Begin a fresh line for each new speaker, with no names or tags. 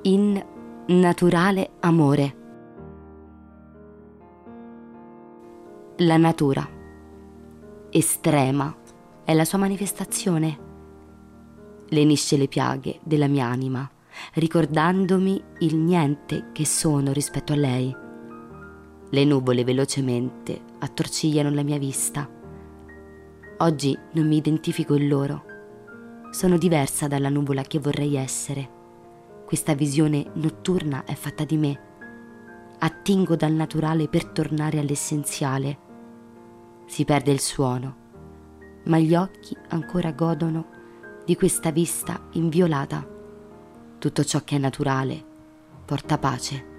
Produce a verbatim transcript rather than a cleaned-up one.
in naturale amore. La natura, estrema, è la sua manifestazione. Lenisce le piaghe della mia anima, ricordandomi il niente che sono rispetto a lei. Le nuvole velocemente attorcigliano la mia vista. Oggi non mi identifico in loro. Sono diversa dalla nuvola che vorrei essere. Questa visione notturna è fatta di me. Attingo dal naturale per tornare all'essenziale. Si perde il suono, ma gli occhi ancora godono di questa vista inviolata. Tutto ciò che è naturale porta pace.